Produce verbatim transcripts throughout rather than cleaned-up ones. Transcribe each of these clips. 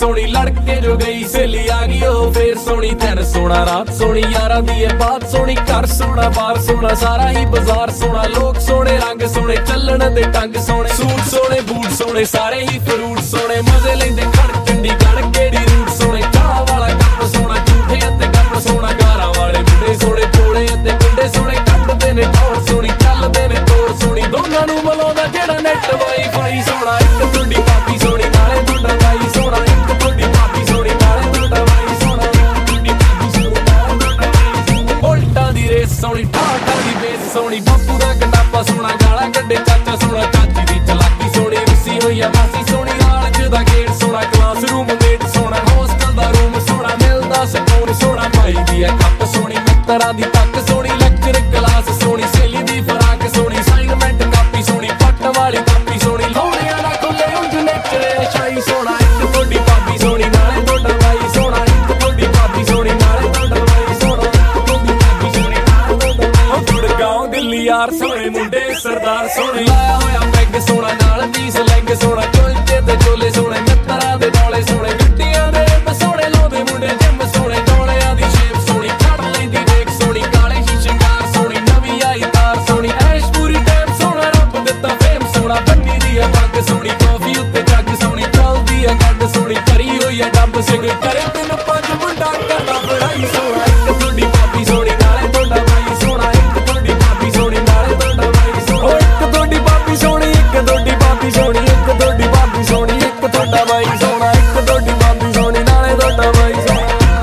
सोनी लड़के जो गई सहेली आ गई ओ फिर सोनी दिन सोना रात सोनी यारा दी ये बात सोनी घर सोना बार सोना सारा ही बाजार सोना लोग सोने रंग सोने चलन दे टंग सोने सूट सोने बूट सोने सारे ही फ्रूट सोने मजे लेंदे खड़ चंडी गड़ केड़ी रूट सोने चाह वाला कप सोना झूठे अते गप सोना गारा वाले मुंडे सोने जोड़े अते मुंडे सोने कपड़े ने टोर सोनी चलदे ने तोर सोनी दोनां नूं मिलाउंदा जेड़ा नेट वाईफाई सोना इक तुंडी पापी सोनी नाले तुंडा वाई सोना इक तुंडी पापी सोनी नाले तुंडा वाई सोना तुंडी पापी सोनी नाले तुंडा वाई उल्टा दी रेस सोनी ठाठा दी बेस सोनी बापू दा गंडापा सोना गाला कड्डे चाचा सोना चाची दी चलाकी सोनी रुसी होई आ मासी सोनी नाल च दा गेट सोना क्लास रूम मेट सोना हॉस्टल दा रूम सोना मिलदा सकून सोना भाई दी कप सोनी मित्तरां दी तक सोनी लेक्चर क्लास सोनी सहेली दी फराक सोनी असाइनमेंट कापी सोनी पट्ट वाली कापी सोनी लोहड़ियां ना खुले उंज नेचरे छाई सोना इक तुंडी पापी सोनी नाले तुंडा वाई सोना इक तुंडी पापी सोनी नाले तुंडा वाई सोना इक तुंडी पापी सोनी नाले तुंडा वाई गुड़गांव दिल्ली यार सोने मुंडे सरदार सोने लाया होया पैग सोना नाल बीस लैग सोना चुलचे ते चोले सोने मित्तरां दे डोले सोने गड्डियां दे सोने लोदे मुंडे जिम सोने डोलियां दी शेप सोनी चढ़ लैंदी देख सोनी काले ही शंगार सोनी नवी आई तार सोनी ऐश पूरी टाइम सोना रब दित्ता फेम सोना बन्नी दी पग सोनी कॉफी उत्ते जग सोनी चलदी है गड्ड सोनी करी होई है डब सिग करे तीन पंज मुंडा करदा पढ़ाई सोना इक तुंडी पापी सोनी नाले तुंडा वाई सोना इक तुंडी पापी सोनी नाले तुंडा वाई सोना ओ इक तुंडी पापी सोनी इक तुंडी पापी सोनी इक तुंडी पापी सोनी इक तुंडा वाई सोना इक तुंडी पापी सोनी नाले तुंडा वाई सोना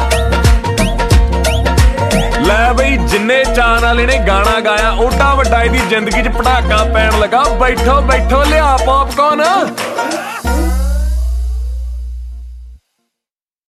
लै बई जिन्ने चाह नाल इहने गाना गाया ओडा वड्डा इहदी जिंदगी च पटाका पैण लगा बैठो बैठो लिया पॉपकॉर्न